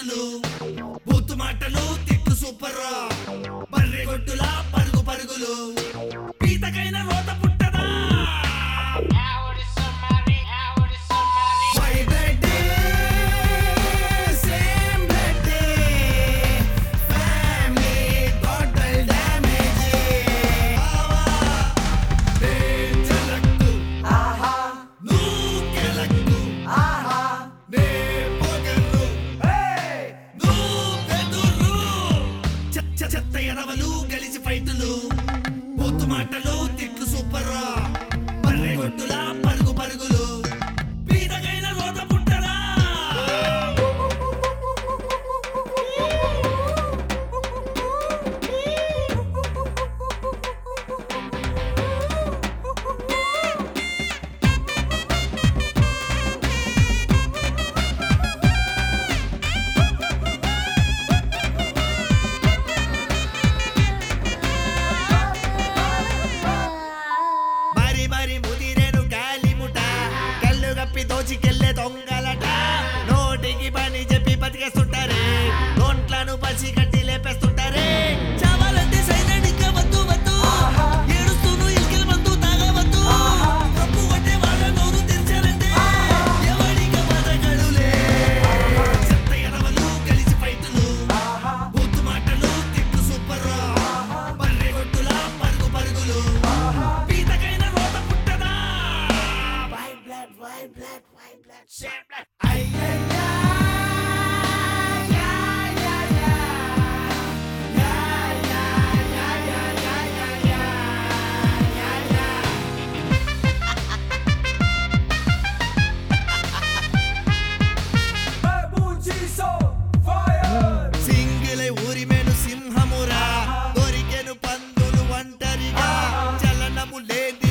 ఫైటులు బూతు మాటలు తిట్టు సూపర్ బర్రె గొడ్డులా పరుగు పరుగులు పీతకైన రోత పుట్టదా చెత్త ఎదవలు గలిసి ఫైటులు బూతు మాటలు తిట్లు సూపర్ బర్రె గొడ్డులా పరుగు పరుగులు పీతకైన రోత పుట్టదా మరి ముదిరేను గాలి ముట కళ్ళు గప్పి దోచికెళ్ళే దొంగలట నోటికి పని చెప్పి బతికేస్తుంటారే నోట్లను పసి కట్టి లేపేస్తుంటారే చావాలంటే సైలెంట్ ఇంకా వద్దు వద్దు ఏడుస్తూను ఇల్కిల్ మందు తాగవద్దు తప్పు కొట్టే వాళ్ళ నోరు తెరిచారంటే ఎవడిక బతకడులే చెత్త ఎదవలు కలిసి ఫైటులు బూతు మాటలు తిట్టు సూపర్ బర్రె గొడ్డులా పరుగు పరుగులు పీతకైన రోత పుట్టదా వైట్ బ్లడ్ షేర్ బ్లడ్ అయ్యయ్యా సింగిలై ఊరిమేను సింహమురా దొరికెను పందులు ఒంటరిగా చలనము లేని